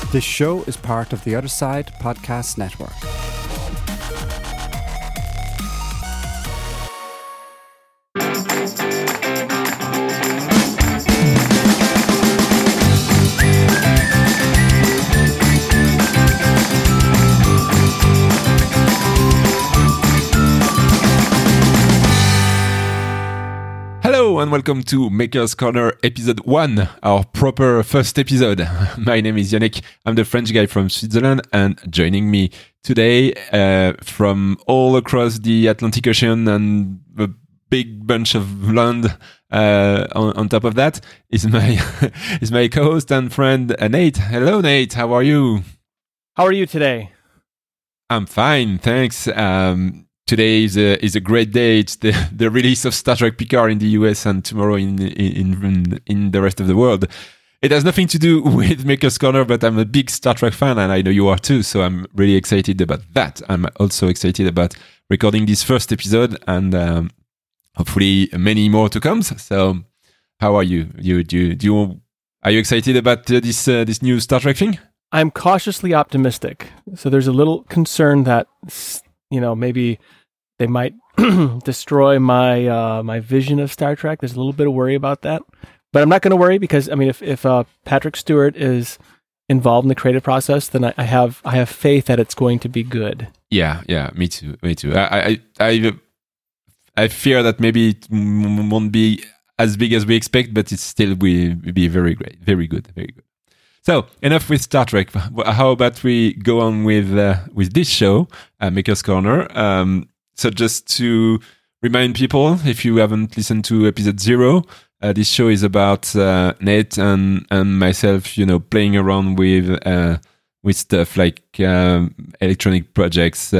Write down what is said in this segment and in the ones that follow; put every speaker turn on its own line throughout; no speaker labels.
This show is part of the Other Side Podcast Network.
Hello and welcome to Maker's Corner episode 1, our proper first episode. My name is Yannick, I'm the French guy from Switzerland, and joining me today from all across the Atlantic Ocean and a big bunch of land on top of that is my co-host and friend Nate. Hello Nate, how are you?
How are you today?
I'm fine, thanks. Today is a great day. It's the release of Star Trek Picard in the US and tomorrow in the rest of the world. It has nothing to do with Maker's Corner, but I'm a big Star Trek fan and I know you are too, so I'm really excited about that. I'm also excited about recording this first episode and hopefully many more to come. So how are you? Are you excited about this new Star Trek thing?
I'm cautiously optimistic. So there's a little concern that, maybe they might destroy my vision of Star Trek. There's a little bit of worry about that, but I'm not going to worry because if Patrick Stewart is involved in the creative process, then I have faith that it's going to be good. Yeah,
me too. I fear that maybe it won't be as big as we expect, but it still will be very great, very good. So enough with Star Trek. How about we go on with this show, Maker's Corner? So just to remind people, if you haven't listened to episode 0, this show is about Nate and myself, playing around with stuff like electronic projects,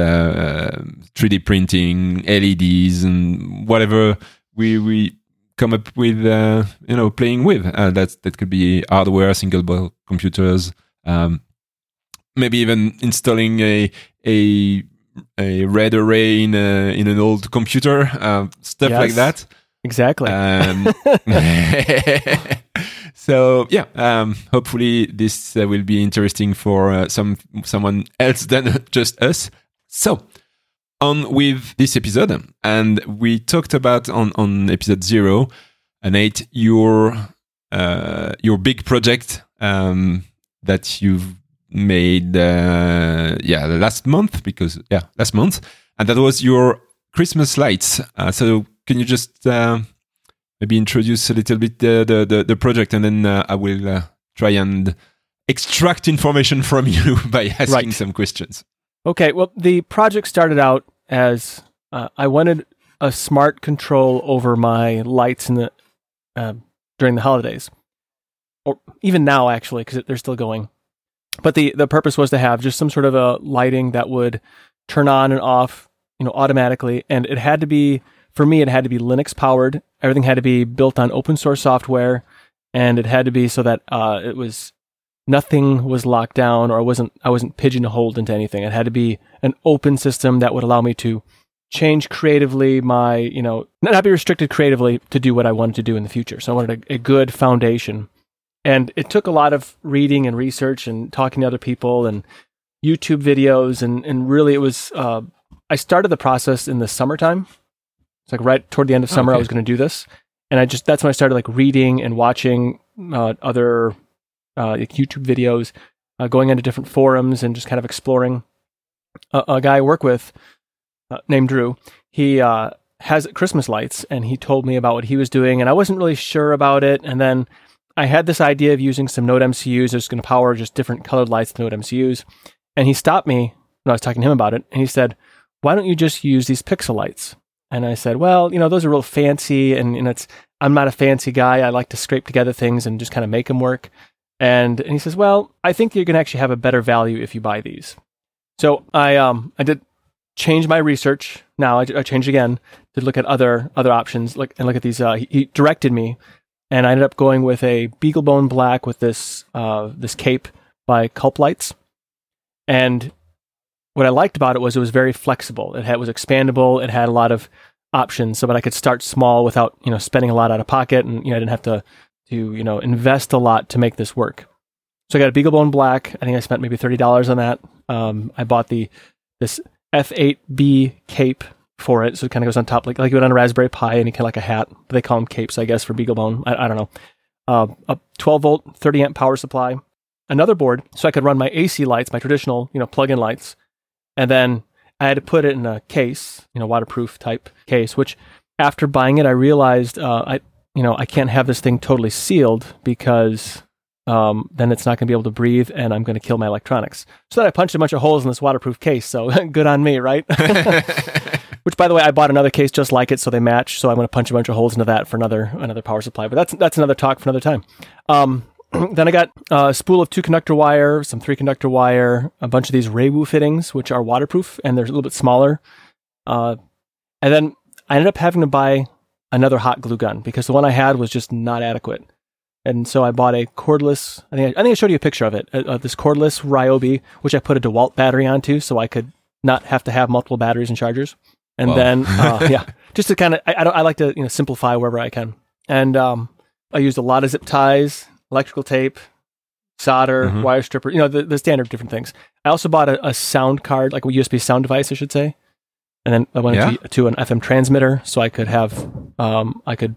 3D printing, LEDs, and whatever we come up with, playing with. That could be hardware, single board computers, maybe even installing a red array in an old computer, stuff like that.
Exactly.
So yeah, hopefully this will be interesting for someone else than just us. So on with this episode, and we talked about on episode 0, Nate, your big project that you've made last month, and that was your Christmas lights. So can you just maybe introduce a little bit the project, and then I will try and extract information from you by asking some questions.
Okay, well, the project started out as I wanted a smart control over my lights during the holidays, or even now actually, because they're still going. But the purpose was to have just some sort of a lighting that would turn on and off, automatically, and it had to be Linux powered. Everything had to be built on open source software, and it had to be so that nothing was locked down, or I wasn't pigeonholed into anything. It had to be an open system that would allow me to change creatively my, not be restricted creatively to do what I wanted to do in the future. So I wanted a good foundation. And it took a lot of reading and research and talking to other people and YouTube videos. And really it was, I started the process in the summertime. It's like right toward the end of summer, I was going to do this. And that's when I started reading and watching other YouTube videos, going into different forums and just kind of exploring. A guy I work with named Drew, he has Christmas lights, and he told me about what he was doing, and I wasn't really sure about it. And then I had this idea of using some Node MCUs that's going to power just different colored lights with Node MCUs. And he stopped me when I was talking to him about it, and he said, "Why don't you just use these pixel lights?" And I said, "Well, those are real fancy, and I'm not a fancy guy. I like to scrape together things and just kind of make them work." And he says, "Well, I think you're going to actually have a better value if you buy these." So I did change my research. Now I changed again to look at other options, look at these. He directed me, and I ended up going with a BeagleBone Black with this cape by Culp Lights. And what I liked about it was very flexible. It was expandable. It had a lot of options, so that I could start small without spending a lot out of pocket, and I didn't have to invest a lot to make this work. So I got a BeagleBone Black. I think I spent maybe $30 on that. I bought this F8B cape for it, so it kind of goes on top, like you would on a Raspberry Pi, and you kind of like a hat. But they call them capes, I guess, for BeagleBone. I don't know. A 12-volt, 30-amp power supply. Another board, so I could run my AC lights, my traditional, plug-in lights. And then I had to put it in a case, waterproof type case, which after buying it, I realized I can't have this thing totally sealed because then it's not going to be able to breathe and I'm going to kill my electronics. So then I punched a bunch of holes in this waterproof case. So good on me, right? Which, by the way, I bought another case just like it, so they match. So I'm going to punch a bunch of holes into that for another power supply. But that's another talk for another time. Then I got a spool of 2-conductor wire, some 3-conductor wire, a bunch of these Reiwu fittings, which are waterproof, and they're a little bit smaller. And then I ended up having to buy another hot glue gun because the one I had was just not adequate. And so I bought a cordless, I think I showed you a picture of it, this cordless Ryobi, which I put a DeWalt battery onto so I could not have to have multiple batteries and chargers. And then, just to kind of, I like to simplify wherever I can. And I used a lot of zip ties, electrical tape, solder, wire stripper, the standard different things. I also bought a sound card, like a USB sound device, I should say. And then I went to an FM transmitter so I could have, have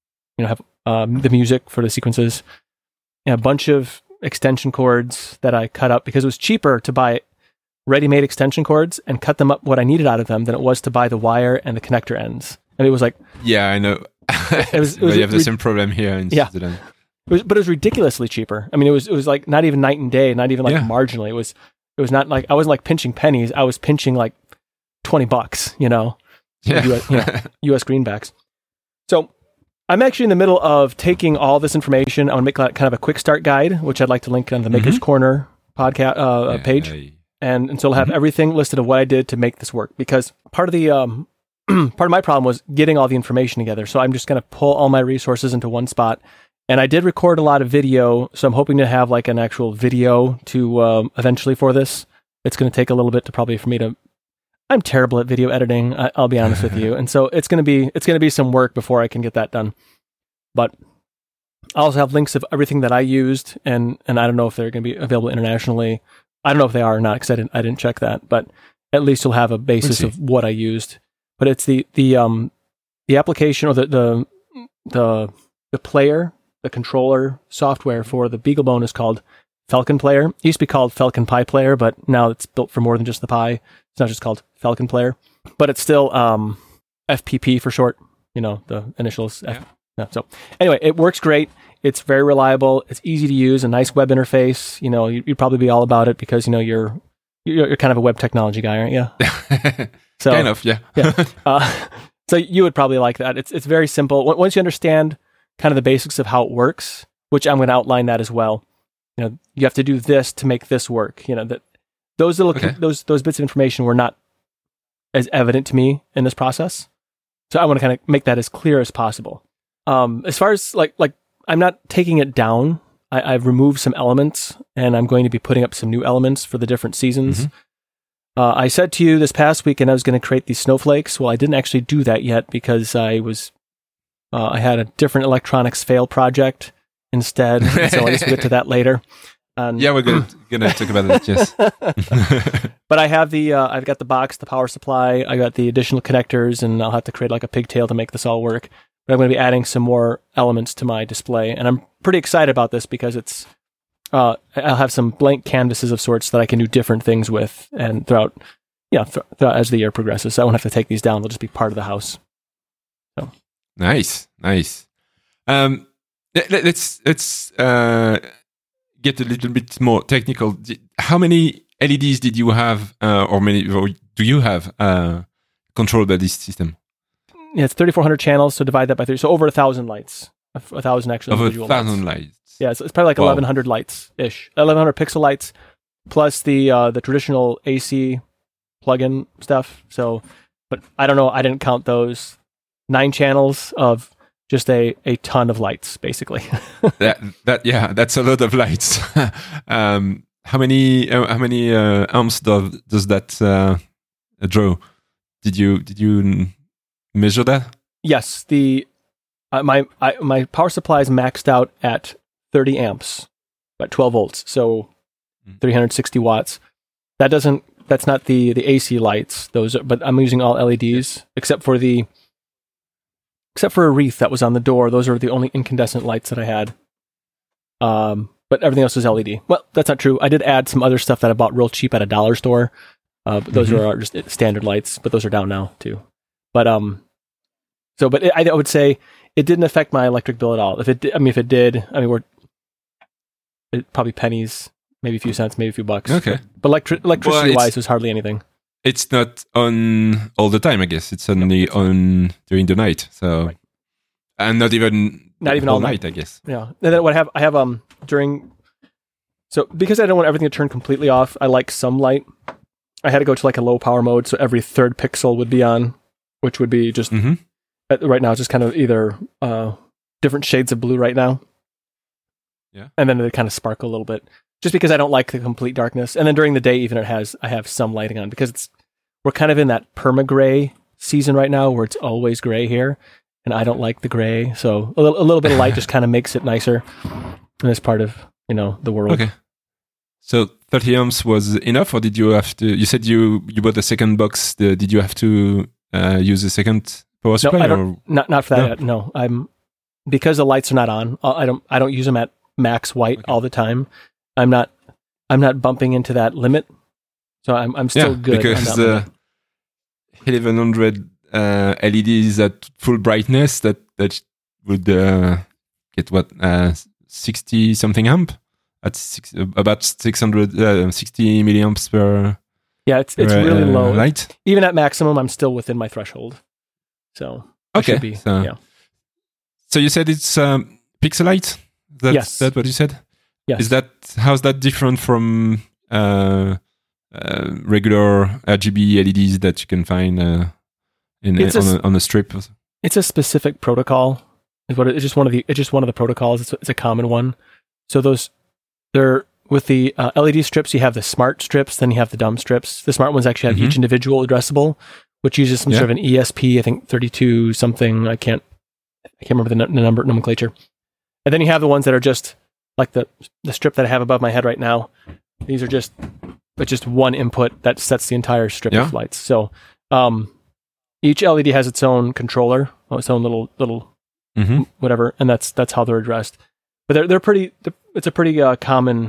the music for the sequences. And a bunch of extension cords that I cut up because it was cheaper to buy ready-made extension cords and cut them up what I needed out of them than it was to buy the wire and the connector ends. And it was like...
Yeah, I know. But you have the same problem here in Switzerland.
But it was ridiculously cheaper. I mean, it was like not even night and day, not even like marginally. It was not like, I wasn't like pinching pennies. I was pinching like $20, US greenbacks. So I'm actually in the middle of taking all this information. I want to make kind of a quick start guide, which I'd like to link on the Maker's Corner podcast page. And so I'll have everything listed of what I did to make this work, because part of the part of my problem was getting all the information together. So I'm just going to pull all my resources into one spot. And I did record a lot of video, so I'm hoping to have like an actual video to eventually for this. It's going to take a little bit for me to. I'm terrible at video editing. I'll be honest with you, and so it's going to be some work before I can get that done. But I also have links of everything that I used, and I don't know if they're going to be available internationally. I don't know if they are or not because I didn't check that. But at least you'll have a basis of what I used. But it's the application or the player. The controller software for the BeagleBone is called Falcon Player. It used to be called Falcon Pi Player, but now it's built for more than just the Pi. It's not just called Falcon Player, but it's still FPP for short. The initials. So anyway, it works great. It's very reliable. It's easy to use. A nice web interface. You'd probably be all about it because you're kind of a web technology guy, aren't you? So
kind of, yeah.
So you would probably like that. It's very simple. Once you understand kind of the basics of how it works, which I'm going to outline that as well. You have to do this to make this work. That those little those bits of information were not as evident to me in this process. So I want to kind of make that as clear as possible. As far as like I'm not taking it down. I've removed some elements, and I'm going to be putting up some new elements for the different seasons. I said to you this past week, and I was going to create these snowflakes. Well, I didn't actually do that yet because I had a different electronics fail project instead, so I guess we'll get to that later.
We're gonna talk about that. Yes,
but I have I've got the box, the power supply, I got the additional connectors, and I'll have to create like a pigtail to make this all work. But I'm going to be adding some more elements to my display, and I'm pretty excited about this because it's I'll have some blank canvases of sorts that I can do different things with, and throughout as the year progresses. So I won't have to take these down; they'll just be part of the house. So.
Nice. Let's get a little bit more technical. How many LEDs did you have, or do you have controlled by this system?
Yeah, it's 3,400 channels, so divide that by 3. So over 1,000 lights. 1,000 actually.
Over 1,000 lights.
Yeah, so it's probably like 1,100 lights-ish. 1,100 pixel lights, plus the traditional AC plug-in stuff. So, but I don't know, I didn't count those. 9 channels of just a ton of lights, basically. That's
a lot of lights. How many amps does that draw? Did you measure that? Yes,
my power supply is maxed out at 30 amps. about 12 volts, so 360 watts. That's not the AC lights. But I'm using all LEDs except for a wreath that was on the door. Those are the only incandescent lights that I had. But everything else is LED. Well, that's not true. I did add some other stuff that I bought real cheap at a dollar store. But those are just standard lights, but those are down now too. But I would say it didn't affect my electric bill at all. If it did, probably pennies, maybe a few cents, maybe a few bucks.
Okay.
But electricity-wise, it was hardly anything.
It's not on all the time, I guess. It's only on during the night. So, right. And not even all night, I guess.
Yeah. And then what I have so because I don't want everything to turn completely off, I like some light. I had to go to like a low power mode, so every third pixel would be on, which would be just right now it's just kind of either different shades of blue right now.
Yeah.
And then they kind of sparkle a little bit, just because I don't like the complete darkness. And then during the day, even I have some lighting on, because we're kind of in that perma-gray season right now where it's always gray here, and I don't like the gray. So a little bit of light just kind of makes it nicer in this part of the world.
Okay. So 30 amps was enough, or did you have to? You said you bought the second box. Did you have to use the second power supply?
No, not for that yet. No, because the lights are not on. I don't use them at max white all the time. I'm not bumping into that limit, so I'm still good.
Because 1100 LEDs at full brightness that would get what 60 something amp at about 660 milliamps per.
Yeah, it's really low.
Light.
Even at maximum, I'm still within my threshold. So
okay. So you said it's Pixelite.
Yes.
That's what you said.
Yes.
How's that different from regular RGB LEDs that you can find on a strip?
It's a specific protocol. It's just one of the protocols. It's a common one. So they're with the LED strips. You have the smart strips, then you have the dumb strips. The smart ones actually have each individual addressable, which uses some sort of an ESP. I think 32 something. I can't remember the nomenclature. And then you have the ones that are just like the strip that I have above my head right now. These are just one input that sets the entire strip of lights. So each LED has its own controller, its own little whatever, and that's how they're addressed. But they're pretty. It's a pretty common.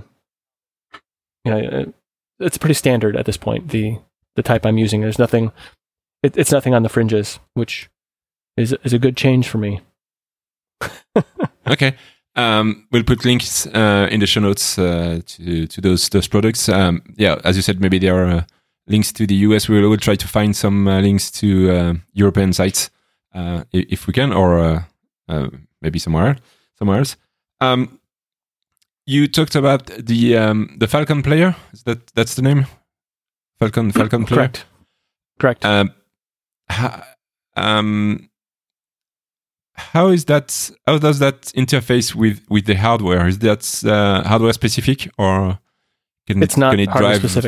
It's pretty standard at this point. The type I'm using. There's nothing. It's nothing on the fringes, which is a good change for me.
Okay. We'll put links in the show notes to those products. As you said, maybe there are links to the US. We'll try to find some links to European sites if we can, or maybe somewhere else. You talked about the Falcon player. That's the name? Falcon player.
Correct.
How does that interface with the hardware? Is that hardware specific, or
it's not hardware specific?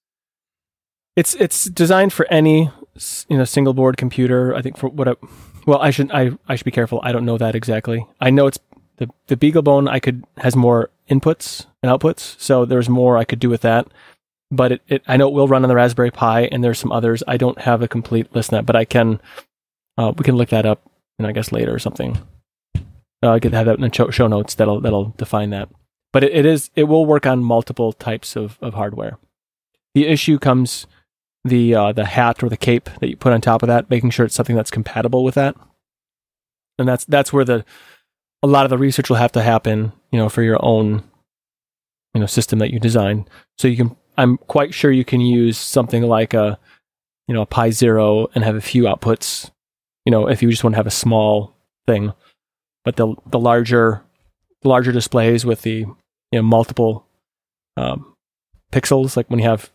It's designed for any single board computer. I think I should be careful. I don't know that exactly. I know it's the BeagleBone has more inputs and outputs, so there's more I could do with that. But I know it will run on the Raspberry Pi, and there's some others. I don't have a complete list on that, but I can. We can look that up. I guess later or something. I could have that in the show notes that'll define that. But it will work on multiple types of hardware. The issue comes the hat or the cape that you put on top of that, making sure it's something that's compatible with that. And that's where a lot of the research will have to happen, for your own system that you design. So I'm quite sure you can use something like a Pi Zero and have a few outputs. If you just want to have a small thing, but the larger displays with the multiple pixels, like when you have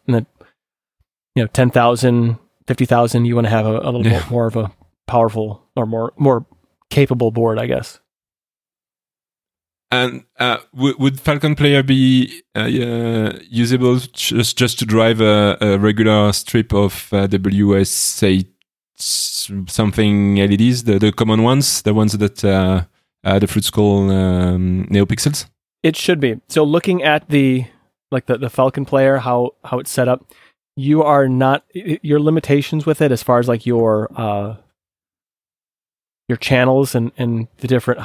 10,000, 50,000, you want to have a little bit more of a powerful or more capable board, I guess.
And would Falcon Player be usable just to drive a regular strip of WS8 something LEDs, the common ones, the ones that the Fruit Skull NeoPixels?
It should be. So looking at the Falcon Player, how it's set up, you are not, your limitations with it as far as like your channels and the different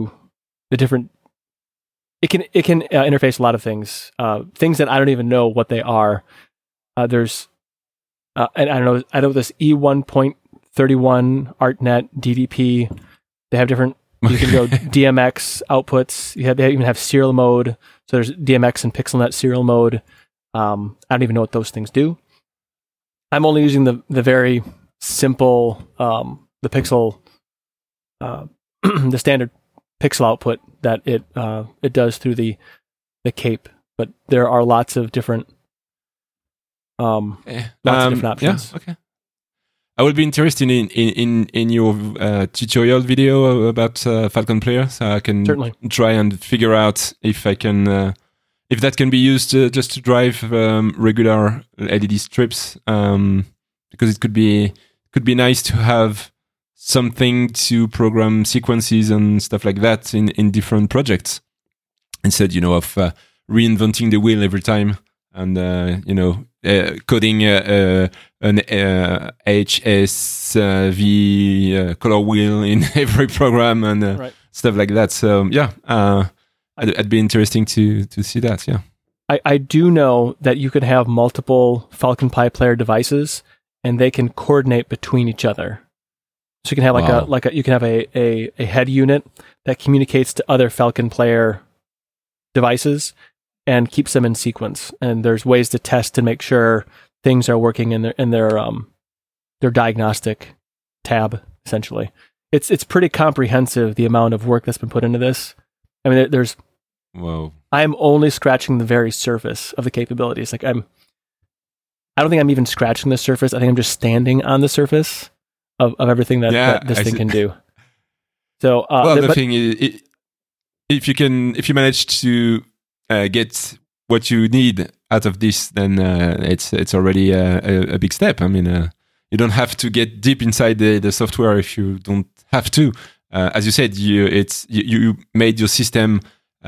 it can interface a lot of things that I don't even know what they are. There's and I know this E1.31 ArtNet DDP. They have different. You can go DMX outputs. They even have serial mode. So there's DMX and PixelNet serial mode. I don't even know what those things do. I'm only using the very simple the pixel the standard pixel output that it does through the cape. But there are lots of different options.
Yeah, okay. I would be interested in your tutorial video about Falcon Player, so I can
certainly
try and figure out if I can if that can be used just to drive regular LED strips, because it could be nice to have something to program sequences and stuff like that in different projects instead, of reinventing the wheel every time and coding an HSV color wheel in every program and stuff like that. So I'd be interesting to see that. Yeah,
I do know that you could have multiple Falcon Pi Player devices and they can coordinate between each other. So you can have you can have a head unit that communicates to other Falcon Player devices and keeps them in sequence. And there's ways to test to make sure things are working in their diagnostic tab. Essentially, it's pretty comprehensive, the amount of work that's been put into this. I mean, there's.
Whoa!
I'm only scratching the very surface of the capabilities. I don't think I'm even scratching the surface. I think I'm just standing on the surface of everything that this thing can do. So,
the thing is, if you manage to get what you need out of this, then it's already a big step. I mean, you don't have to get deep inside the software if you don't have to. As you said, you made your system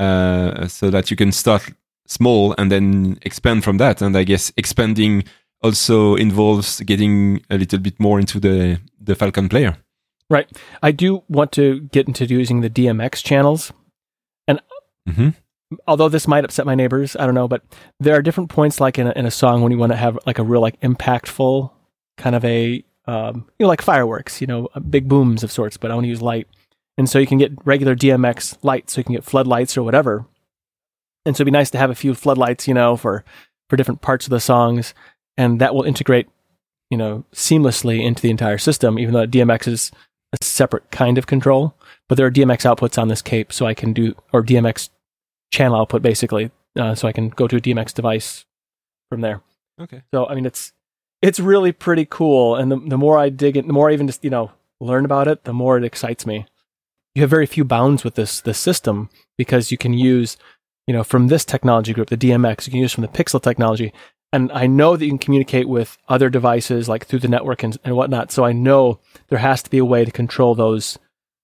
so that you can start small and then expand from that. And I guess expanding also involves getting a little bit more into the Falcon Player.
Right. I do want to get into using the DMX channels. And although this might upset my neighbors, I don't know, but there are different points like in a song when you want to have like a real like impactful kind of a, like fireworks, big booms of sorts, but I want to use light. And so you can get regular DMX lights, so you can get floodlights or whatever. And so it'd be nice to have a few floodlights, for different parts of the songs. And that will integrate, seamlessly into the entire system, even though DMX is a separate kind of control. But there are DMX outputs on this cape, so I can or DMX channel output, basically. So I can go to a DMX device from there.
Okay.
So, I mean, it's really pretty cool. And the more I dig it, the more I even just, learn about it, the more it excites me. You have very few bounds with this system because you can use, from this technology group, the DMX, you can use from the Pixel technology. And I know that you can communicate with other devices like through the network and whatnot. So I know there has to be a way to control those,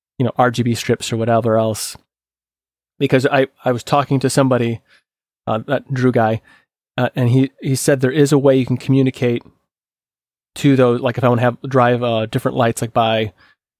RGB strips or whatever else. Because I was talking to somebody, that Drew guy, and he said there is a way you can communicate to those, like if I want to drive different lights like by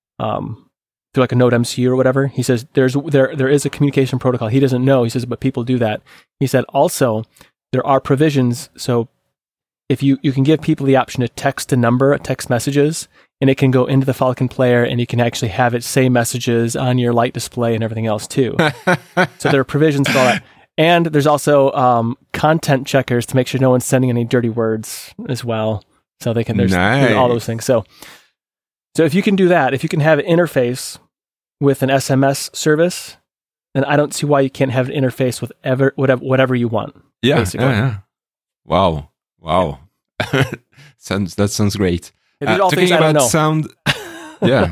through like a Node MCU or whatever. He says there is a communication protocol. He doesn't know. He says, but people do that. He said also there are provisions. So if you can give people the option to text messages, and it can go into the Falcon Player, and you can actually have it say messages on your light display and everything else too. So there are provisions for all that. And there's also content checkers to make sure no one's sending any dirty words as well. So there's all those things. So if you can do that, if you can have an interface with an SMS service, then I don't see why you can't have an interface with whatever you want.
Yeah,
basically.
Yeah. Wow. That sounds great.
Talking
about sound, yeah.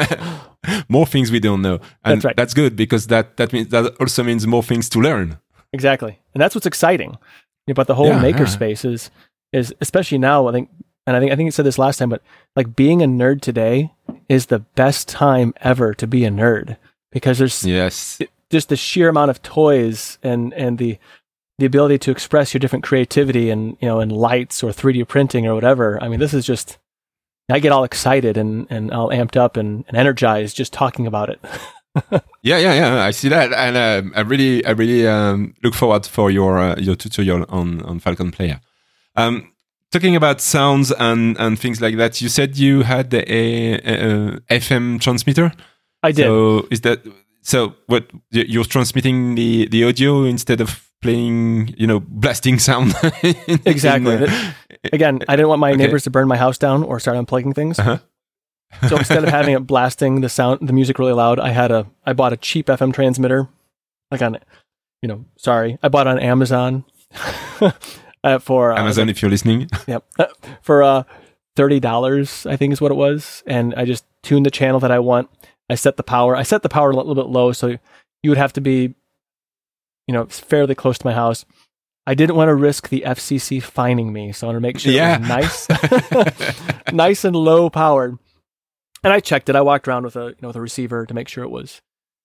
More things we don't know, and
that's right.
That's good because that also means more things to learn.
Exactly, and that's what's exciting about the whole makerspace is especially now. I think you said this last time, but like being a nerd today is the best time ever to be a nerd because there's just the sheer amount of toys and the ability to express your different creativity and, in lights or 3D printing or whatever. I mean, this is just, I get all excited and all amped up and energized just talking about it.
Yeah. I see that, and I really look forward for your tutorial on Falcon Player. Talking about sounds and things like that, you said you had a FM transmitter.
I did.
So is that what you're transmitting the audio instead of playing, blasting sound?
Exactly. Again, I didn't want my neighbors to burn my house down or start unplugging things.
Uh-huh.
So instead of having it blasting the music really loud, I bought a cheap FM transmitter. I bought it on Amazon. For
Amazon, if you're listening.
Yep. For $30, I think is what it was. And I just tuned the channel that I want. I set the power a little bit low, so you would have to be, fairly close to my house. I didn't want to risk the FCC fining me, so I want to make sure it was nice and low powered. And I checked it. I walked around with a receiver to make sure it was,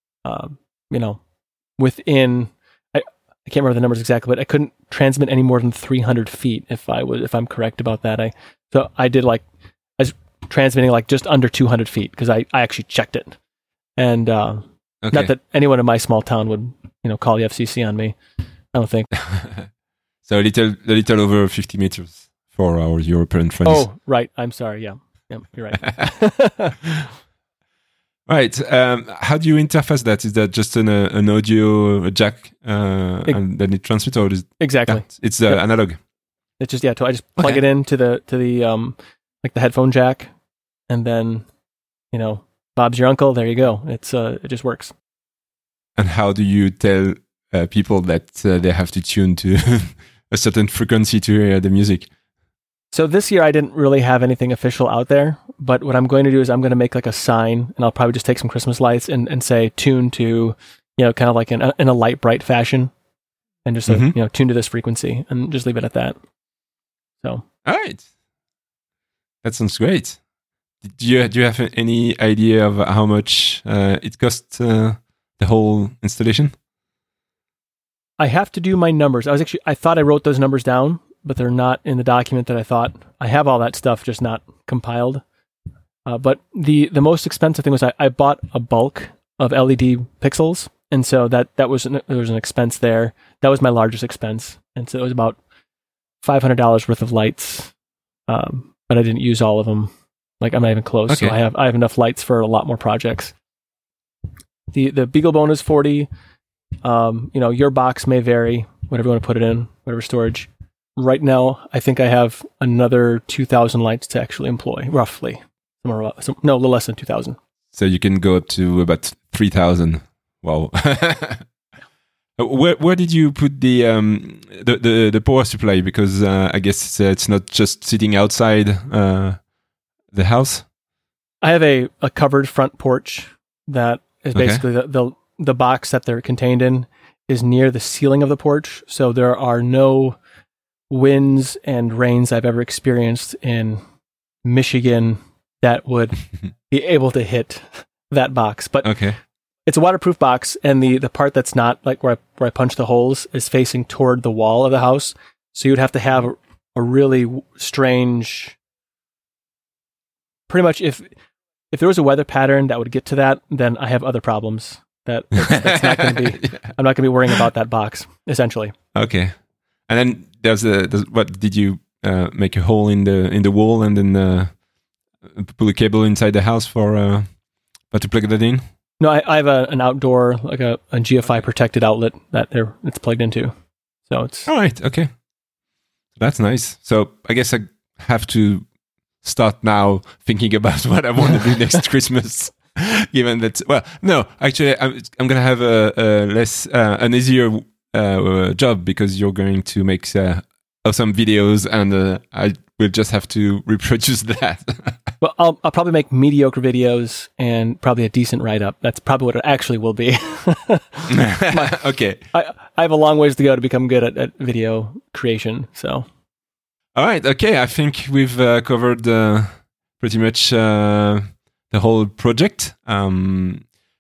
within. I can't remember the numbers exactly, but I couldn't transmit any more than 300 feet if I'm correct about that. So I was transmitting just under 200 feet because I actually checked it. And not that anyone in my small town would, call the FCC on me. I don't think.
So a little over 50 meters for our European friends.
Oh, right. I'm sorry. Yeah, you're right.
Right. How do you interface that? Is that just an audio jack and then it transmits, or is
exactly?
Yeah, it's analog.
It's just I just plug it into the the headphone jack, and then Bob's your uncle. There you go. It just works.
And how do you tell people that they have to tune to a certain frequency to hear the music?
So this year I didn't really have anything official out there, but what I'm going to do is I'm going to make a sign, and I'll probably just take some Christmas lights and say tune to, kind of like in a light, bright fashion, and just tune to this frequency, and just leave it at that. So.
All right. That sounds great. Do you have any idea of how much it cost the whole installation?
I have to do my numbers. I thought I wrote those numbers down, but they're not in the document that I thought. I have all that stuff, just not compiled. But the most expensive thing was I bought a bulk of LED pixels, and so there was an expense there. That was my largest expense, and so it was about $500 worth of lights. But I didn't use all of them. I'm not even close. Okay. So I have enough lights for a lot more projects. The BeagleBone is $40. Your box may vary, whatever you want to put it in, whatever storage. Right now, I think I have another 2,000 lights to actually employ, roughly. A little less than 2,000. So
you can go up to about 3,000. Wow. Where did you put the power supply? Because I guess it's not just sitting outside the house.
I have a covered front porch that is basically the box that they're contained in is near the ceiling of the porch. So there are no winds and rains I've ever experienced in Michigan that would be able to hit that box. But it's a waterproof box, and the part that's not where I punch the holes is facing toward the wall of the house. So you'd have to have a really strange, pretty much if there was a weather pattern that would get to that, then I have other problems. That's not going to be. I'm not going to be worrying about that box, essentially.
Okay. And then there's what did you make a hole in the wall and then pull a cable inside the house to plug that in?
No, I have an outdoor a GFI protected outlet that it's plugged into. So it's
all right. Okay, that's nice. So I guess I have to start now thinking about what I want to do next Christmas. Given that, actually, I'm gonna have an easier job because you're going to make awesome videos, and I will just have to reproduce that.
Well, I'll probably make mediocre videos and probably a decent write-up. That's probably what it actually will be.
Okay.
I have a long ways to go to become good at video creation. So.
All right. Okay. I think we've covered pretty much the whole project.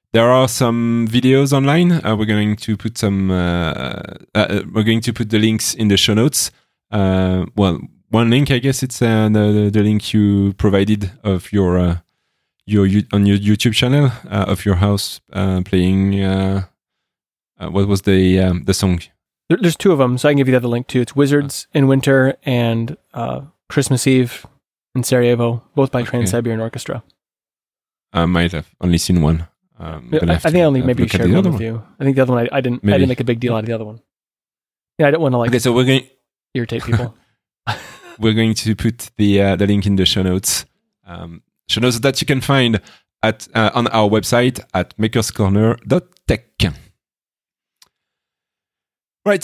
there are some videos online. We're going to put some. We're going to put the links in the show notes. Well, one link, I guess it's the link you provided of your on your YouTube channel of your house playing. What was the song?
There's two of them, so I can give you the other link too. It's Wizards in Winter and Christmas Eve in Sarajevo, both by Trans-Siberian Orchestra.
I might have only seen one.
I think I only maybe shared one with you. I think the other one I didn't make a big deal out of the other one. Yeah, I don't want to
Okay, so we're going
irritate people.
We're going to put the link in the show notes. Show notes that you can find at on our website at makerscorner.tech. Right,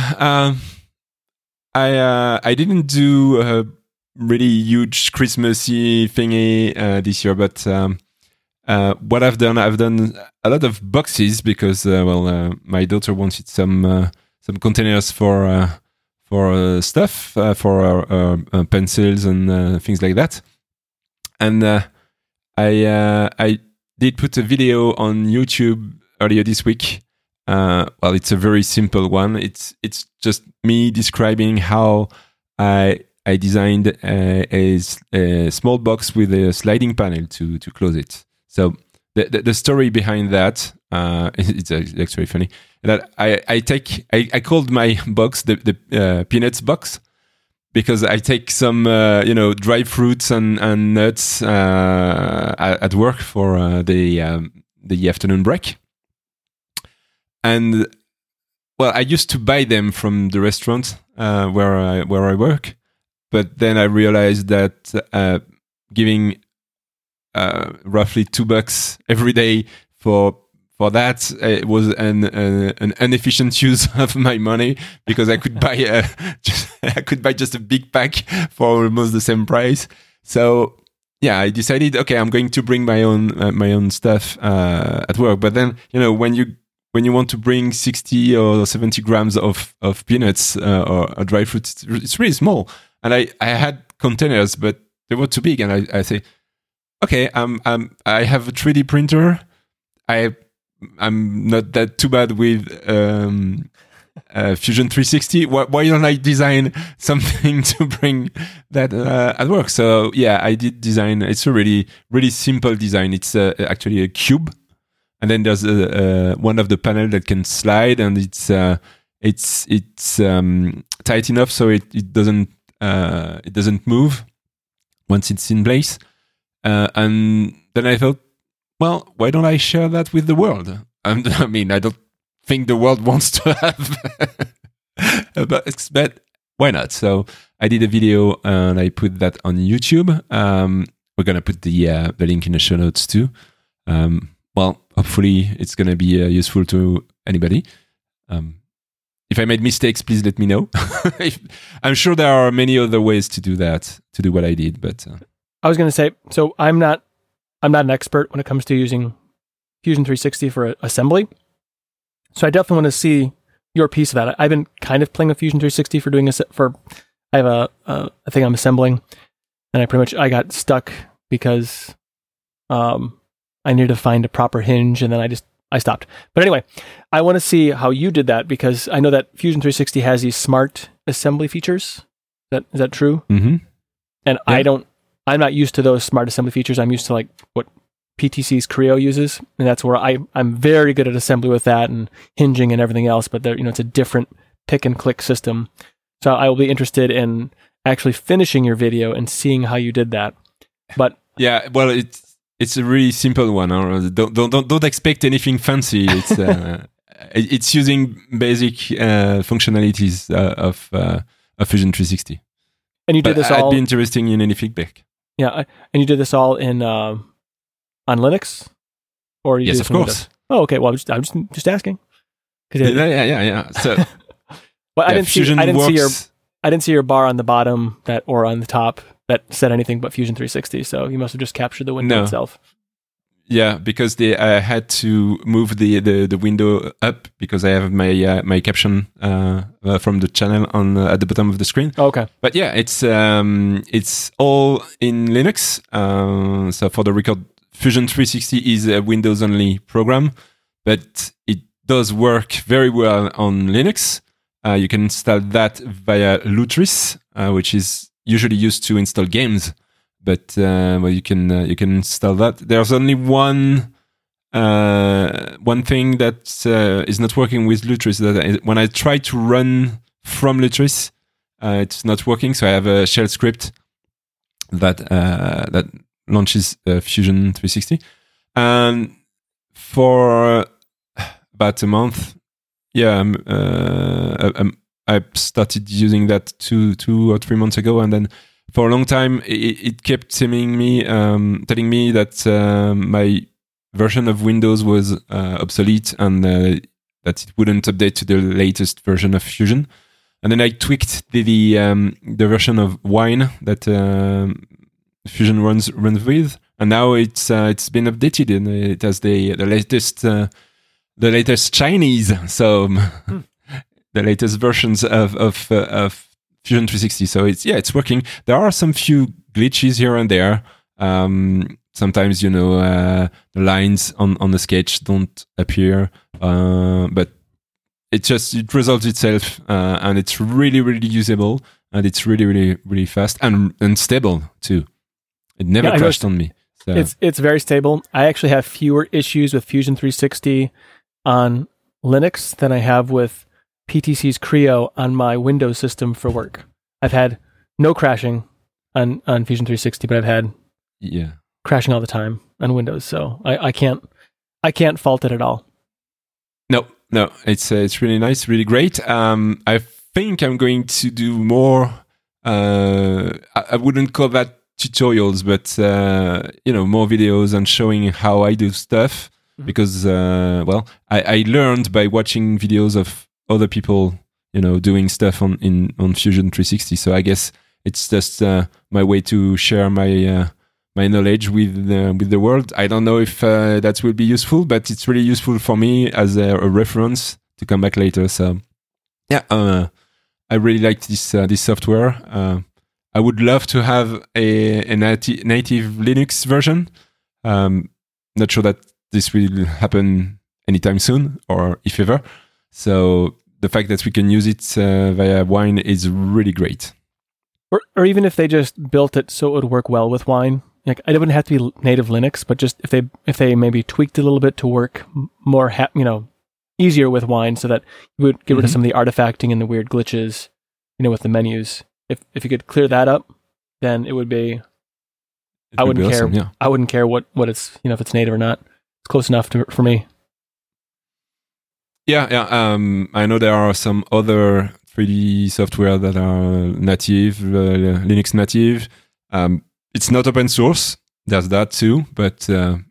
I didn't do a really huge Christmassy thingy this year, but what I've done a lot of boxes because my daughter wanted some containers for stuff for pencils and things like that, and I did put a video on YouTube earlier this week. It's a very simple one. It's just me describing how I designed a small box with a sliding panel to close it. So the story behind that it's actually funny. That I called my box the peanuts box because I take some dry fruits and nuts at work for the afternoon break. And I used to buy them from the restaurant where I work, but then I realized that giving roughly $2 every day for that it was an inefficient use of my money because I could buy just a big pack for almost the same price. So yeah, I decided, okay, I'm going to bring my own stuff at work. But then when you want to bring 60 or 70 grams of peanuts or dry fruit, it's really small. And I had containers, but they were too big. And I say, okay, I have a 3D printer. I'm not that too bad with Fusion 360. Why don't I design something to bring that at work? So yeah, I did design. It's a really, really simple design. It's actually a cube. And then there's one of the panel that can slide, and it's tight enough so it doesn't move once it's in place. And then I thought, well, why don't I share that with the world? I mean, I don't think the world wants to have, but why not? So I did a video and I put that on YouTube. We're gonna put the link in the show notes too. Hopefully it's going to be useful to anybody. If I made mistakes, please let me know. I'm sure there are many other ways to do that, to do what I did. But
I was going to say, so I'm not an expert when it comes to using Fusion 360 for assembly. So I definitely want to see your piece of that. I've been kind of playing with Fusion 360 for doing I have a thing I'm assembling, and I got stuck because I needed to find a proper hinge, and then I stopped. But anyway, I want to see how you did that because I know that Fusion 360 has these smart assembly features. Is that true?
Mm-hmm.
And yeah. I'm not used to those smart assembly features. I'm used to like what PTC's Creo uses, and that's where I'm very good at assembly with that and hinging and everything else. But it's a different pick and click system. So I will be interested in actually finishing your video and seeing how you did that. But
yeah, well, it's a really simple one. Don't expect anything fancy. It's using basic functionalities of Fusion 360.
And you did this all.
I'd be interested in any feedback.
Yeah, and you did this all in on Linux, or you
yes,
did
of course.
Windows? Oh, okay. Well, I'm just asking.
Yeah. So,
well, I didn't see your bar on the bottom or on the top that said anything but Fusion 360. So you must have just captured the window itself.
Yeah, because I had to move the window up because I have my caption from the channel on at the bottom of the screen.
Oh, okay.
But yeah, it's all in Linux. So for the record Fusion 360 is a Windows-only program, but it does work very well on Linux. You can install that via Lutris, which is usually used to install games. But you can install that. There's only one thing that is not working with Lutris. That when I try to run from Lutris, it's not working. So I have a shell script that launches Fusion 360, and for about a month, I started using that two or 3 months ago, and then for a long time it kept telling me that my version of Windows was obsolete and that it wouldn't update to the latest version of Fusion. And then I tweaked the version of Wine that Fusion runs with, and now it's been updated and it has the latest Chinese, so the latest versions of Fusion 360. So it's working. There are some few glitches here and there. Sometimes the lines on the sketch don't appear, but it resolves itself, and it's really, really usable, and it's really, really, really fast and stable too. It never crashed on me. So.
It's very stable. I actually have fewer issues with Fusion 360 on Linux than I have with PTC's Creo on my Windows system for work. I've had no crashing on Fusion 360, but I've had crashing all the time on Windows. So I can't fault it at all.
No, it's really nice, really great. I think I'm going to do more. I wouldn't call that tutorials, but more videos and showing how I do stuff, because I learned by watching videos of other people doing stuff on Fusion 360. So I guess it's just my way to share my knowledge with the world. I don't know if that will be useful, but it's really useful for me as a reference to come back later. So I really like this software. I would love to have a native Linux version. Not sure that this will happen anytime soon, or if ever. So the fact that we can use it via Wine is really great.
Or even if they just built it so it would work well with Wine. Like, it wouldn't have to be native Linux, but just if they maybe tweaked it a little bit to work more easier with Wine, so that you would get rid of some of the artifacting and the weird glitches, with the menus. If you could clear that up, then it would be. I wouldn't care.
Awesome, yeah.
I wouldn't care what it's if it's native or not. It's close enough for me.
Yeah. I know there are some other 3D software that are native, Linux native. It's not open source. There's that too, but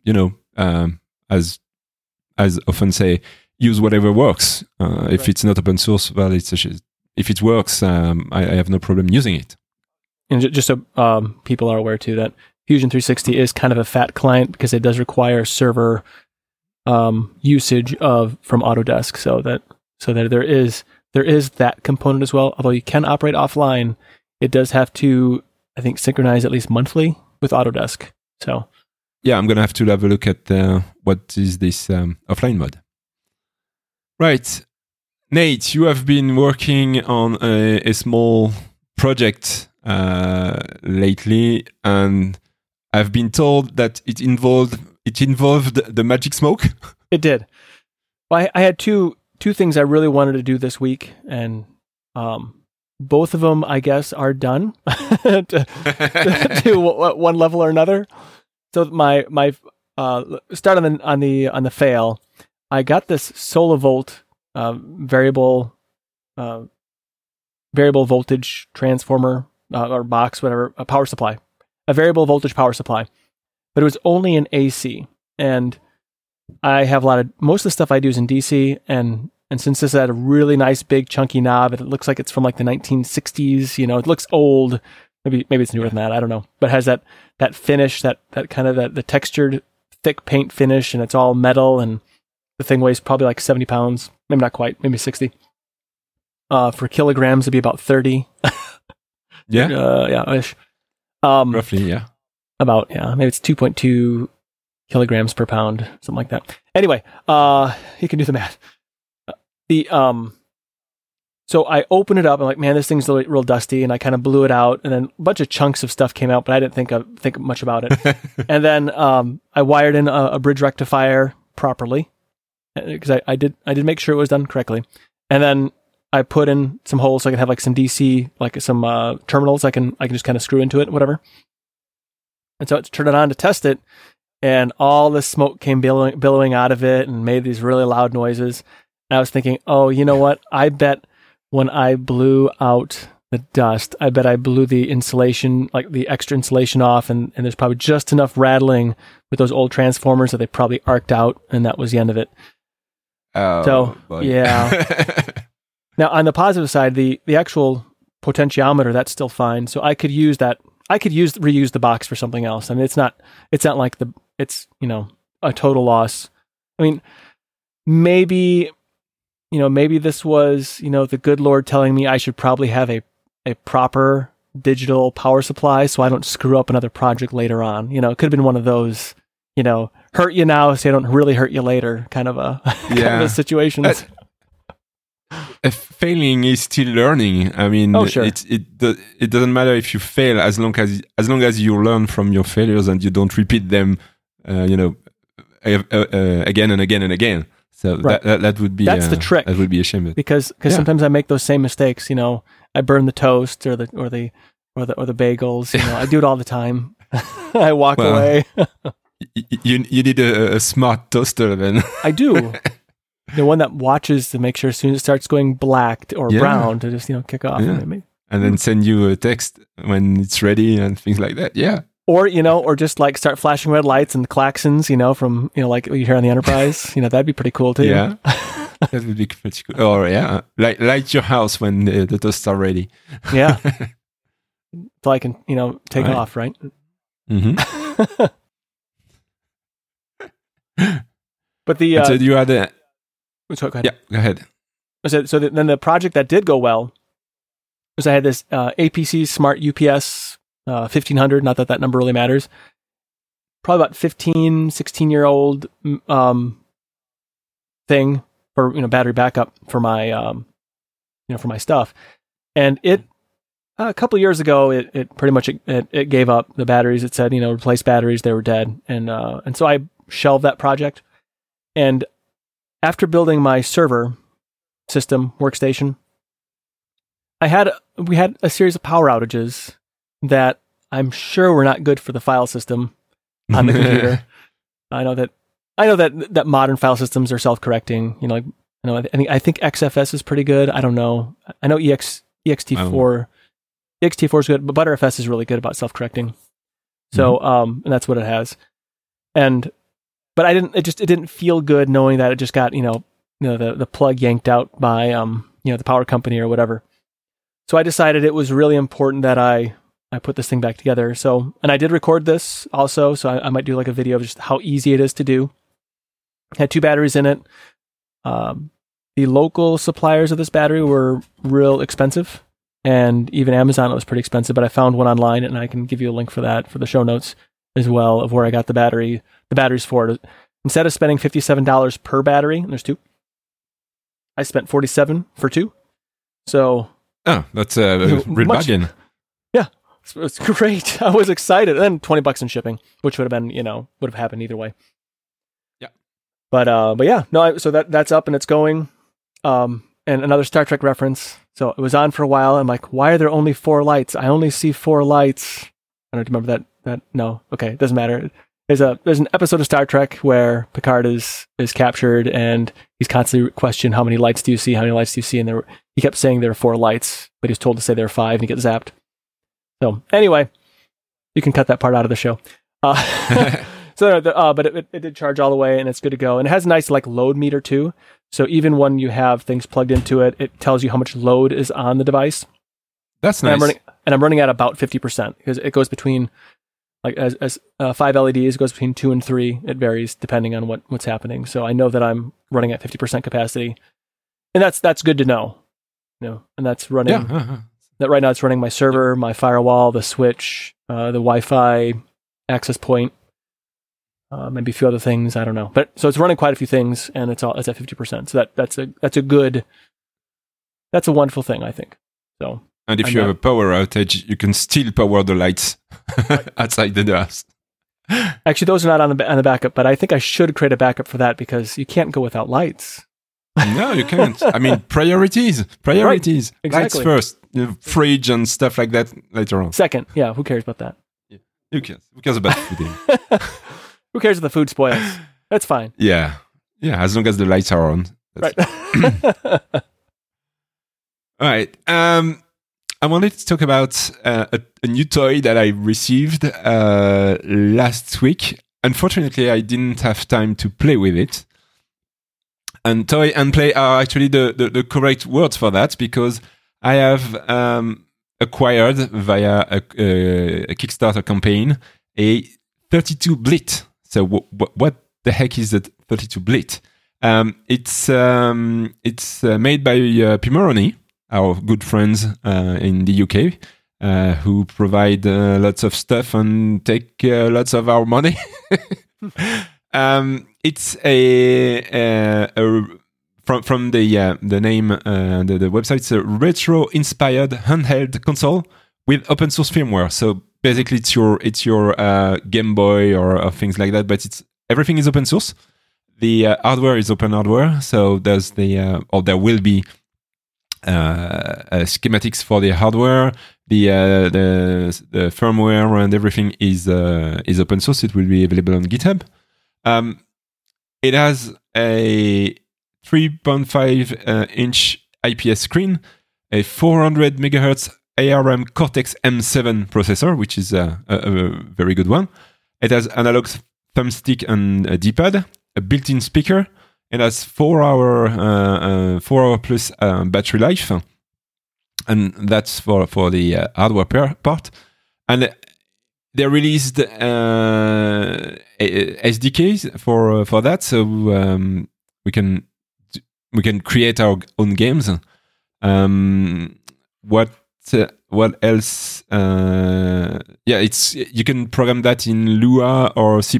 as often say, use whatever works. If it's not open source, well, if it works, I have no problem using it.
And just so people are aware too, that Fusion 360 is kind of a fat client because it does require server usage from Autodesk, so that there is that component as well. Although you can operate offline, it does have to, I think, synchronize at least monthly with Autodesk. So
yeah, I'm gonna have to have a look at what is this offline mode. Right. Nate, you have been working on a small project lately, and I've been told that it involved the magic smoke.
It did. Well, I had two things I really wanted to do this week, and both of them, I guess, are done to one level or another. So my start on the fail. I got this SolarVolt variable voltage transformer or box, whatever, a power supply, a variable voltage power supply, but it was only in AC. And I have most of the stuff I do is in DC, and since this had a really nice big chunky knob, and it looks like it's from like the 1960s, it looks old. Maybe it's newer than that. I don't know, but it has that finish, that kind of the textured thick paint finish, and it's all metal, and the thing weighs probably like 70 pounds, maybe not quite, maybe 60. For kilograms, it'd be about 30.
Yeah.
Ish.
Roughly, yeah.
Maybe it's 2.2 kilograms per pound, something like that. Anyway, you can do the math. So I opened it up. I'm like, man, this thing's real dusty, and I kind of blew it out, and then a bunch of chunks of stuff came out, but I didn't think much about it. And then I wired in a bridge rectifier properly because I did make sure it was done correctly, and then I put in some holes so I can have like some DC, like some terminals I can just kind of screw into it, whatever. And so I turned it on to test it, and all this smoke came billowing out of it and made these really loud noises. And I was thinking, oh, you know what? I bet when I blew out the dust, I bet I blew the insulation, like the extra insulation off, and there's probably just enough rattling with those old transformers that they probably arced out, and that was the end of it.
Oh,
so,
boy.
Yeah. Now, on the positive side, the actual potentiometer, that's still fine. So I could use that. I could reuse the box for something else. I mean, it's not like it's a total loss. I mean, maybe this was, the good Lord telling me I should probably have a proper digital power supply so I don't screw up another project later on. It could have been one of those, hurt you now so I don't really hurt you later kind of a situations.
Failing is still learning. I mean,
sure.
it doesn't matter if you fail as long as you learn from your failures and you don't repeat them, again and again and again. So
right.
that would be
that's the trick.
That would be a shame.
Because sometimes I make those same mistakes. I burn the toast or the bagels. I do it all the time. I walk away.
You need a smart toaster then.
I do. The one that watches to make sure as soon as it starts going black or brown to just kick off.
Yeah. And then send you a text when it's ready and things like that. Yeah.
Or or just like start flashing red lights and klaxons, from like what you hear on the Enterprise. That'd be pretty cool too.
Yeah, that would be pretty cool. Or light your house when the toasts are ready.
Yeah, so I can take off, right?
Mm-hmm.
But the
so you had a.
Go ahead.
Yeah, go ahead.
So then the project that did go well was I had this APC Smart UPS 1500, not that number really matters. Probably about 15, 16-year-old thing for battery backup for my for my stuff. And it a couple of years ago it pretty much it gave up the batteries. It said, replace batteries, they were dead. And so I shelved that project. And after building my server system workstation, we had a series of power outages that I'm sure were not good for the file system on the computer. I know that modern file systems are self-correcting. I think XFS is pretty good. I don't know. I know ext4 is good, but Btrfs is really good about self-correcting. So, and that's what it has. But it didn't feel good knowing that it just got, the plug yanked out by, the power company or whatever. So I decided it was really important that I put this thing back together. So, and I did record this also. So I might do like a video of just how easy it is to do. Had 2 batteries in it. The local suppliers of this battery were real expensive, and even Amazon was pretty expensive, but I found one online, and I can give you a link for that for the show notes as well of where I got the batteries for it. Instead of spending $57 per battery, and there's 2, I spent $47 for 2. So
that's a real bargain.
Yeah, it's great. I was excited. And then $20 in shipping, which would have been, would have happened either way.
Yeah.
But yeah, no. So that's up and it's going. And another Star Trek reference. So it was on for a while. I'm like, why are there only 4 lights? I only see 4 lights. I don't remember that. No. Okay. It doesn't matter. There's an episode of Star Trek where Picard is captured and he's constantly questioned, how many lights do you see? How many lights do you see? And he kept saying there were 4 lights, but he was told to say there were 5 and he gets zapped. So anyway, you can cut that part out of the show. But it did charge all the way and it's good to go. And it has a nice load meter too. So even when you have things plugged into it, it tells you how much load is on the device.
That's nice.
And I'm running at about 50% because it goes between as 5 LEDs, it goes between 2 and 3. It varies depending on what's happening. So I know that I'm running at 50% capacity, and that's good to know. And that's running.
Yeah.
That right now it's running my server, my firewall, the switch, the Wi-Fi access point, maybe a few other things. I don't know, but so it's running quite a few things, and it's at 50%. So that's a wonderful thing, I think. So,
and if you have a power outage, you can still power the lights outside the house.
Actually, those are not on the backup, but I think I should create a backup for that because you can't go without lights.
No, you can't. I mean, priorities.
Right. Exactly.
Lights first, fridge and stuff like that later on.
Second, yeah. Who cares about that?
Yeah. Who cares? Who cares about food?
Who cares if the food spoils? That's fine.
Yeah, as long as the lights are on.
Right.
All right. I wanted to talk about a new toy that I received last week. Unfortunately, I didn't have time to play with it. And toy and play are actually the correct words for that, because I have acquired via a Kickstarter campaign a 32-bit. So what the heck is a 32-bit? It's made by Pimoroni, our good friends in the UK, who provide lots of stuff and take lots of our money. It's from the name, the website. It's a retro-inspired handheld console with open source firmware. So basically, it's your Game Boy or things like that. But everything is open source. The hardware is open hardware. So there will be schematics for the hardware. The firmware and everything is open source. It will be available on GitHub. It has a 3.5 inch IPS screen, a 400 megahertz ARM Cortex M7 processor, which is a very good one. It has analog thumbstick and a D-pad, a built-in speaker. It has 4 hour plus battery life, and that's for the hardware part. And they released SDKs for that, so we can create our own games. What else? You can program that in Lua or C++.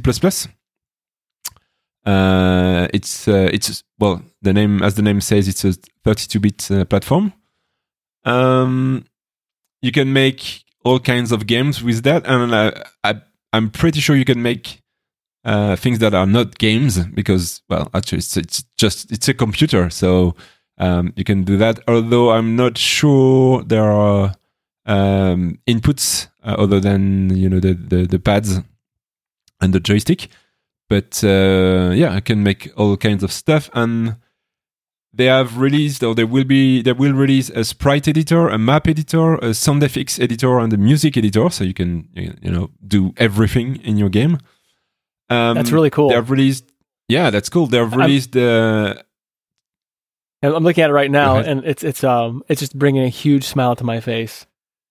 The name says, it's a 32-bit platform. You can make all kinds of games with that, and I'm pretty sure you can make things that are not games, because, well, actually it's a computer, so you can do that. Although I'm not sure there are inputs other than the pads and the joystick. But I can make all kinds of stuff, and they have released, or they will release a sprite editor, a map editor, a sound effects editor, and a music editor, so you can do everything in your game.
That's really cool.
They have released, that's cool. They have released I'm
looking at it right now, and it's just bringing a huge smile to my face.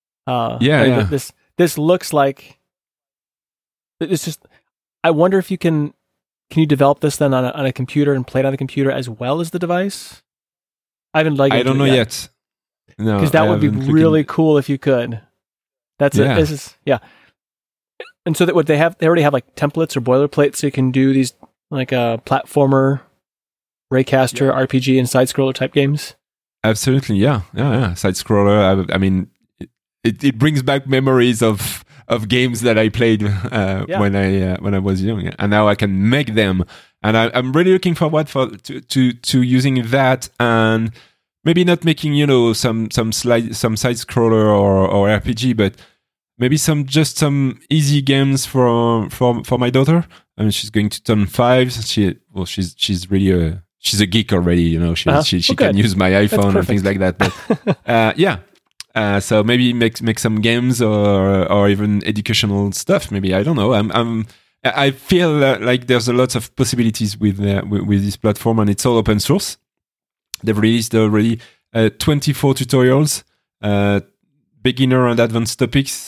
This looks like it's just. I wonder if can you develop this then on a computer and play it on a computer as well as the device? I don't know
yet. No,
because that would be really cool if you could. That's it. This is And so that what they already have like templates or boilerplates, so you can do these like platformer, Raycaster, RPG, and side scroller type games. Absolutely,
yeah. Side scroller. I mean, it brings back memories of games that I played when I was young, and now I can make them. And I'm really looking forward to using that, and maybe not making some side scroller or RPG, but maybe some easy games for my daughter. I mean, she's going to turn 5. She's really she's a geek already. She can use my iPhone and things like that. But so maybe make some games or even educational stuff. Maybe, I don't know. I feel like there's a lot of possibilities with this platform, and it's all open source. They've released already 24 tutorials, beginner and advanced topics,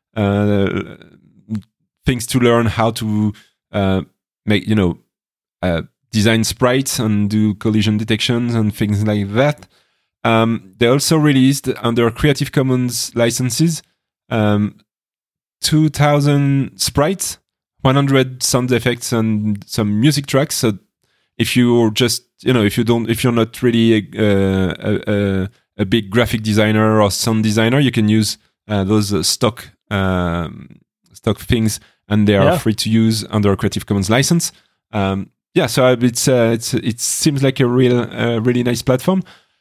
things to learn how to make design sprites and do collision detections and things like that. They also released, under Creative Commons licenses, 2,000 sprites, 100 sound effects and some music tracks. So if you're just, if you're not really a big graphic designer or sound designer, you can use those stock things, and they are free to use under a Creative Commons license. So it seems like a really nice platform.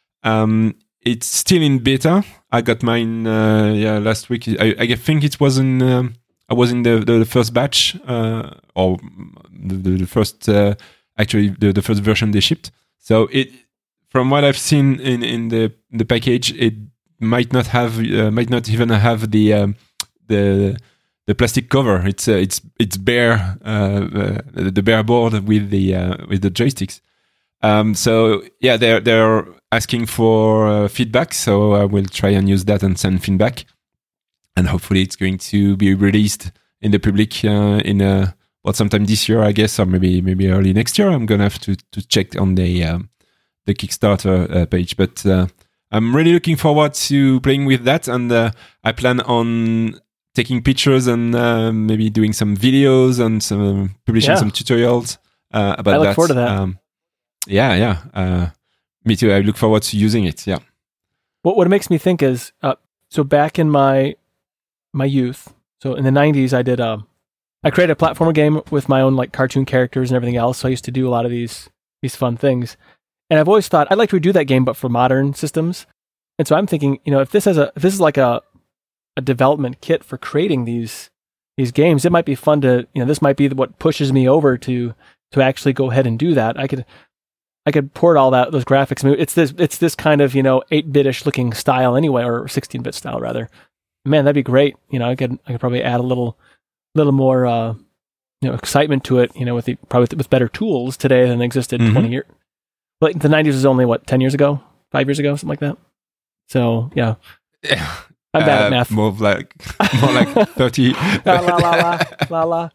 It's still in beta. I got mine last week. I think it was I was in the first batch, or the first actually the first version they shipped. So from what I've seen in the package, it might not even have the plastic cover. It's bare, the bare board with the joysticks. So yeah, they're asking for feedback. So I will try and use that and send feedback, and hopefully it's going to be released in the public sometime this year, I guess, or maybe early next year. I'm gonna have to check on the Kickstarter page, but I'm really looking forward to playing with that, and I plan on taking pictures and maybe doing some videos and publishing some tutorials about that. I
look forward to that.
Me too. I look forward to using it. Yeah.
What it makes me think is, so back in my youth, so in the 90s, I created a platformer game with my own like cartoon characters and everything else. So I used to do a lot of these fun things. And I've always thought I'd like to redo that game, but for modern systems. And so I'm thinking, if this is like a development kit for creating these games, it might be fun to, this might be what pushes me over to actually go ahead and do that. I could port all those graphics. I mean, it's this kind of 8-bit-ish looking style anyway, or 16-bit style rather. Man, that'd be great. I could probably add a little more excitement to it. With better tools today than existed 20 years. Like the 90s was only 10 years ago, 5 years ago, something like that. So yeah. I'm bad at math.
More like 30.
la.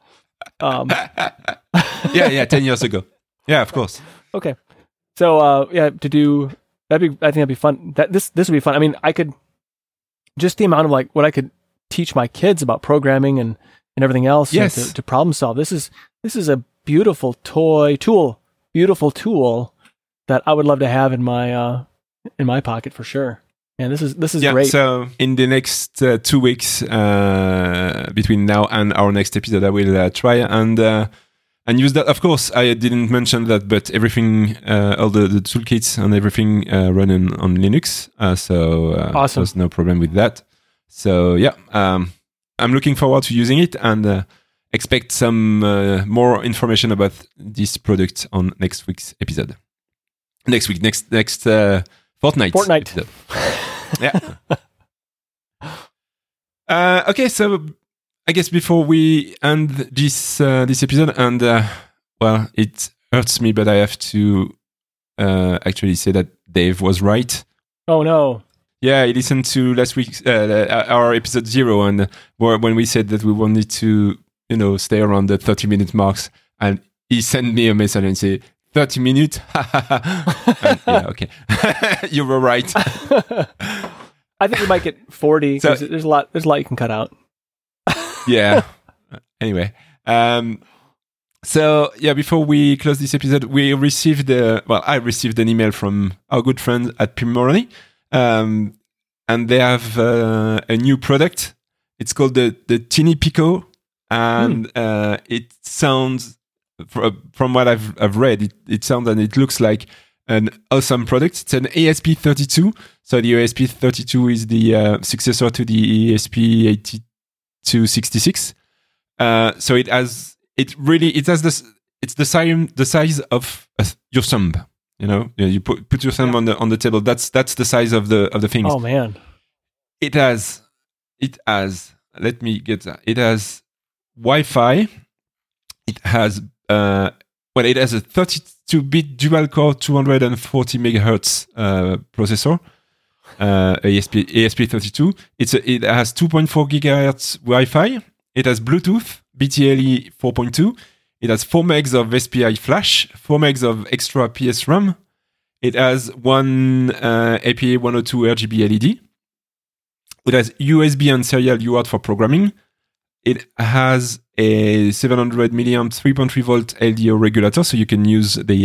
10 years ago. Yeah, of course.
Okay. So I think that'd be fun. This would be fun. I mean, I could just the amount of what I could teach my kids about programming and everything else.
Yes.
To problem solve. This is a beautiful beautiful tool that I would love to have in my pocket for sure. And this is great.
So in the next 2 weeks between now and our next episode, I will try and use that. Of course, I didn't mention that, but everything, all the toolkits and everything run on Linux. So
awesome.
There's no problem with that. So yeah, I'm looking forward to using it, and expect some more information about this product on next week's episode. Next fortnight. Episode. Yeah. Okay, so I guess before we end this episode, and it hurts me, but I have to actually say that Dave was right.
Oh no!
Yeah, he listened to last week's our episode 0, and when we said that we wanted to stay around the 30-minute marks, and he sent me a message and said 30 minutes. Yeah, okay. You were right.
I think we might get 40 because there's a lot you can cut out.
Yeah. Anyway, so yeah, before we close this episode, I received an email from our good friends at Pimoroni, and they have a new product. It's called the Tiny Pico, and it sounds, from what I've read, it sounds and it looks like an awesome product. It's an ESP32. So the ESP32 is the successor to the ESP8266. So it's the size of your thumb. You put your thumb on the table. That's the size of the things.
Oh man!
It has. Let me get that. It has Wi-Fi. It has it has a 32-bit dual-core 240 megahertz processor, ESP32. It has 2.4 gigahertz Wi-Fi. It has Bluetooth, BTLE 4.2. It has 4 megs of SPI flash, 4 megs of extra PS RAM. It has one APA 102 RGB LED. It has USB and serial UART for programming. it has a 700 milliamp 3.3 volt LDO regulator, so you can use the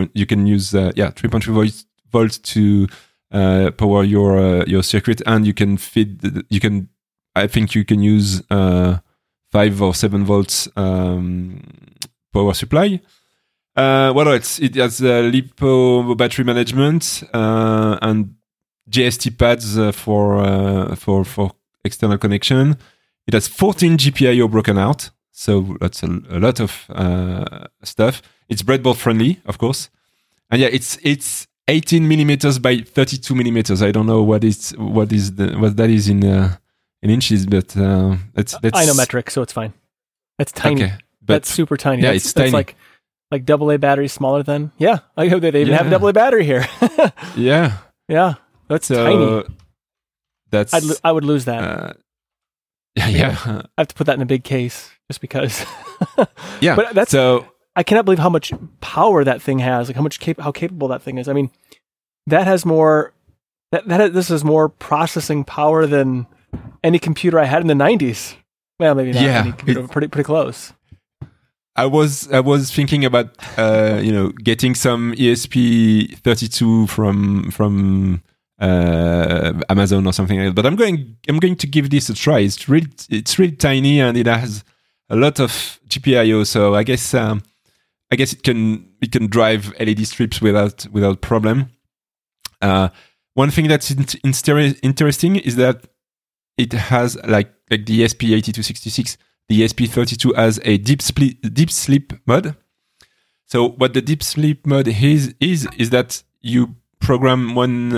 3.3 volts to power your circuit, and you can feed. I think you can use 5 or 7 volts power supply. What else? It has LiPo battery management and JST pads for external connection. It has 14 GPIO broken out, so that's a lot of stuff. It's breadboard friendly, of course, and yeah, it's 18 millimeters by 32 millimeters. I don't know what that is in inches, but that's
I know metric, so it's fine. That's tiny.
Okay, but
that's super tiny.
Yeah,
it's
tiny.
Like AA battery smaller than. Yeah, I hope they even have a AA battery here.
Yeah,
that's tiny.
That's
I would lose that.
Yeah.
I have to put that in a big case just because.
Yeah,
but that's
so.
I cannot believe how much power that thing has. Like how capable that thing is. I mean, that has more. This is more processing power than any computer I had in the 90s. Well, maybe not any computer, but pretty close.
I was thinking about getting some ESP32 from Amazon or something like that. But I'm going to give this a try. It's really tiny, and it has a lot of GPIO. So I guess it can drive LED strips without problem. One thing that's interesting is that it has like the ESP8266. The ESP32 has a deep sleep mode. So what the deep sleep mode is that you program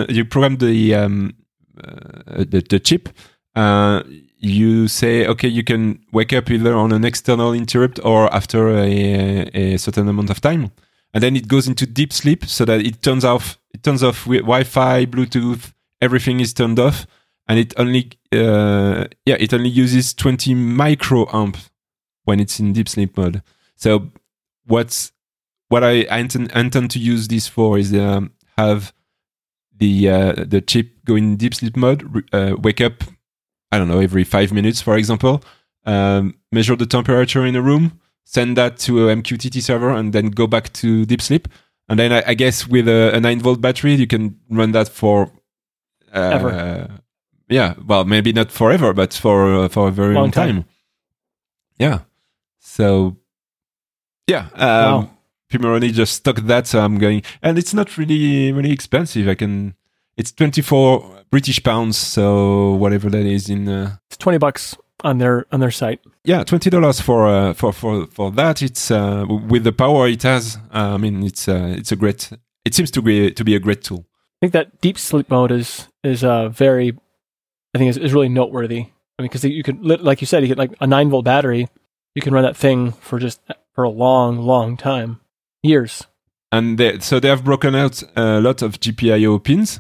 the chip. You say, okay, you can wake up either on an external interrupt or after a certain amount of time, and then it goes into deep sleep so that it turns off Wi-Fi, Bluetooth, everything is turned off. And it only uses 20 microamp when it's in deep sleep mode. So what I intend to use this for is have the chip go in deep sleep mode, wake up, I don't know, every 5 minutes, for example, measure the temperature in a room, send that to a MQTT server, and then go back to deep sleep. And then I guess with a 9-volt battery, you can run that for
ever.
Yeah, well, maybe not forever, but for a very long time. Yeah. So, yeah.
Wow.
Pimoroni just stock that, so I'm going, and it's not really expensive. It's 24 British pounds, so whatever that is in.
It's $20 on their site.
Yeah, $20 for that. It's with the power it has. I mean, it's a great. It seems to be a great tool.
I think that deep sleep mode is very. I think is really noteworthy. I mean, because you could, like you said, you get like a 9-volt battery. You can run that thing for a long, long time, years.
And so they have broken out a lot of GPIO pins,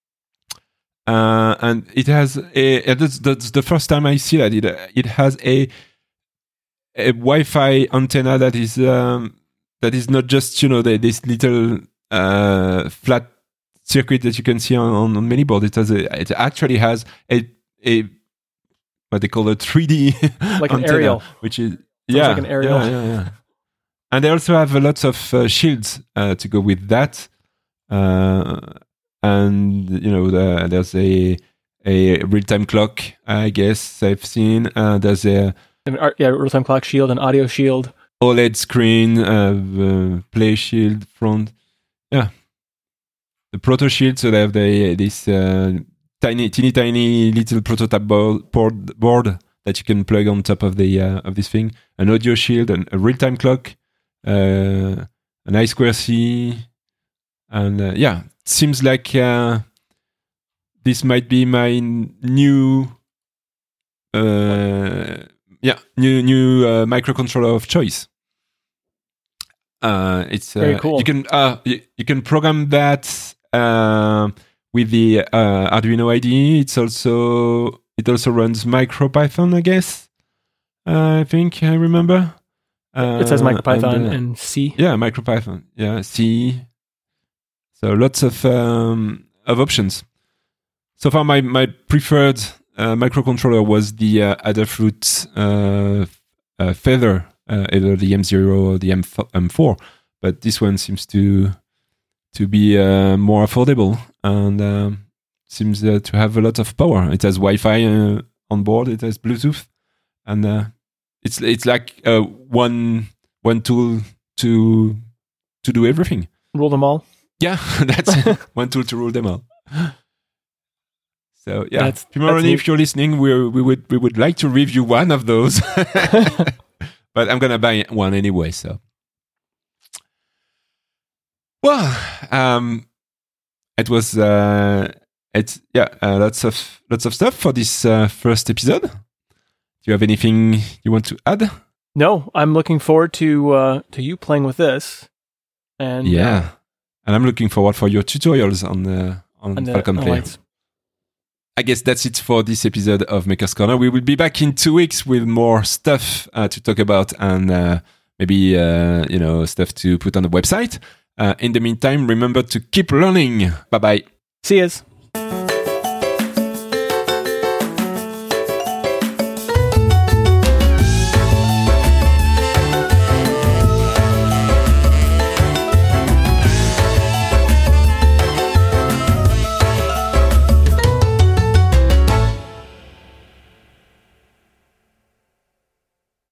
and it has that's the first time I see that it has a Wi-Fi antenna that is not just this little flat circuit that you can see on many boards. It actually has a what they call a 3D
like
antenna,
an aerial,
which is
like an aerial.
Yeah. And they also have lots of shields to go with that, and there's a real-time clock. I guess I've seen. There's a
real-time clock shield, an audio shield,
OLED screen, play shield front. Yeah. The Proto Shield, so they have this tiny little prototype board that you can plug on top of this thing. An audio shield, a real-time clock, an I2C, and it seems like this might be my new microcontroller of choice. It's
very cool.
You can program that with the Arduino IDE. It also runs MicroPython, I guess. I think I remember.
It says MicroPython and C.
Yeah, MicroPython. Yeah, C. So lots of options. So far, my preferred microcontroller was the Adafruit Feather, either the M0 or the M4, but this one seems to be more affordable and seems to have a lot of power. It has Wi-Fi on board. It has Bluetooth, and it's like one tool to do everything.
Rule them all.
Yeah, that's one tool to rule them all. So yeah, Pimoroni, if you're listening, we would like to review one of those, but I'm gonna buy one anyway. So, well, it was lots of stuff for this first episode. Do you have anything you want to add?
No, I'm looking forward to you playing with this, and
and I'm looking forward for your tutorials on Falcon Player.
Lights.
I guess that's it for this episode of Maker's Corner. We will be back in 2 weeks with more stuff to talk about and maybe stuff to put on the website. In the meantime, remember to keep learning. Bye bye.
See yous.